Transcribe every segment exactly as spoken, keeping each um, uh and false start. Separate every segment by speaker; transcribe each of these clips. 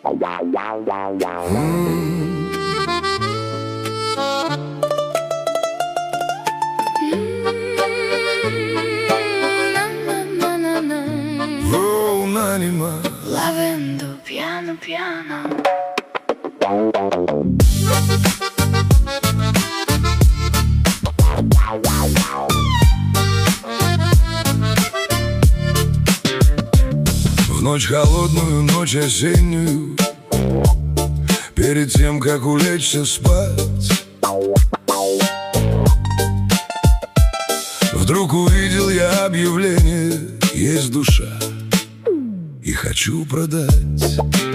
Speaker 1: Oh, un'anima
Speaker 2: La vendo piano piano.
Speaker 1: В ночь холодную, ночь осеннюю, перед тем, как улечься спать, вдруг увидел я объявление: есть душа, и хочу продать.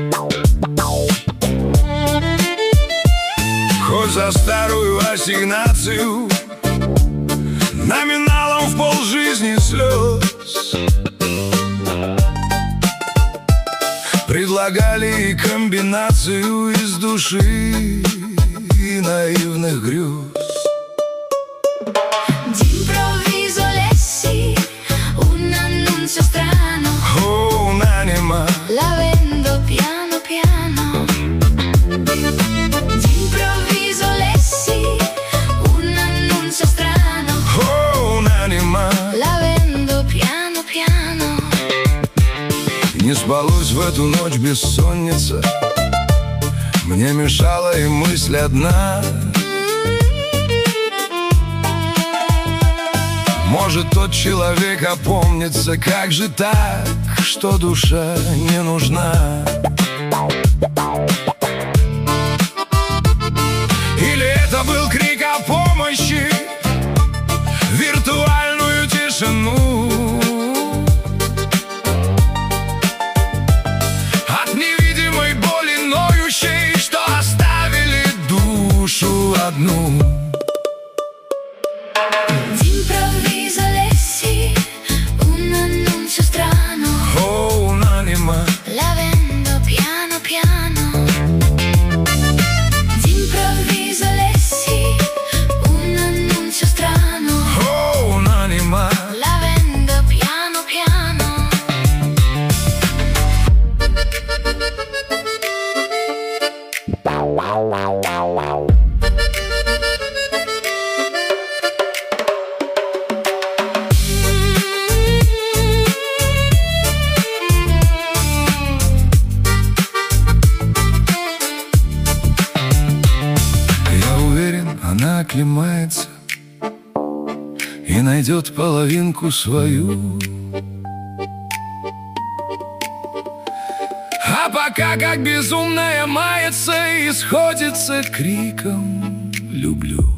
Speaker 1: Хоть за старую ассигнацию, номиналом в полжизни слез, предлагали и комбинацию из души и наивных грез.
Speaker 2: D'improvviso lessi un annuncio strano.
Speaker 1: Oh, un'anima
Speaker 2: La vendo piano piano. D'improvviso lessi un annuncio strano.
Speaker 1: Oh, un'anima
Speaker 2: La vendo piano piano.
Speaker 1: Не спалось в эту ночь бессонница, мне мешала и мысль одна. Может, тот человек опомнится, как же так, что душа не нужна? Или это был крик о помощи, виртуальную тишину? От невидимой боли ноющей, что оставили душу одну.
Speaker 2: D'improvviso lessi un annuncio strano.
Speaker 1: Oh, un'anima
Speaker 2: La vendo piano piano. D'improvviso lessi un annuncio strano.
Speaker 1: Oh, un'anima
Speaker 2: La vendo piano piano.
Speaker 1: Я уверен, она оклемается и найдет половинку свою. А пока как безумная мается и сходится криком: люблю.